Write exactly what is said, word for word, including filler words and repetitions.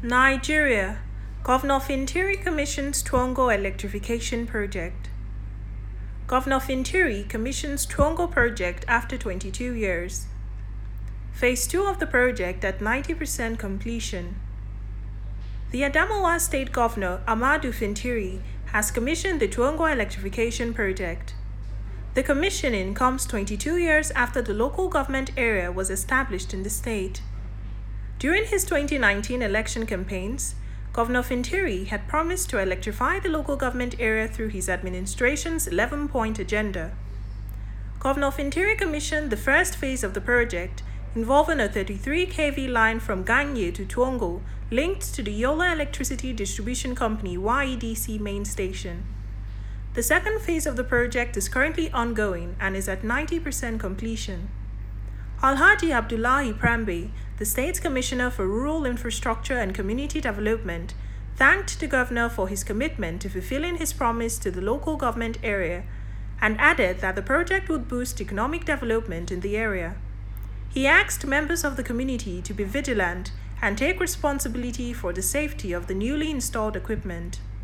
Nigeria, Governor Fintiri commissions Twongo electrification project. Governor Fintiri commissions Twongo project after twenty-two years. Phase two of the project at ninety percent completion. The Adamawa State Governor Amadu Fintiri has commissioned the Twongo electrification project. The commissioning comes twenty-two years after the local government area was established in the state. During his twenty nineteen election campaigns, Governor Fintiri had promised to electrify the local government area through his administration's eleven-point agenda. Governor Fintiri commissioned the first phase of the project, involving a thirty-three kilovolt line from Ganye to Twongo, linked to the Yola Electricity Distribution Company Y E D C main station. The second phase of the project is currently ongoing and is at ninety percent completion. Alhaji Abdullahi Prambe, the State's Commissioner for Rural Infrastructure and Community Development, thanked the governor for his commitment to fulfilling his promise to the local government area and added that the project would boost economic development in the area. He asked members of the community to be vigilant and take responsibility for the safety of the newly installed equipment.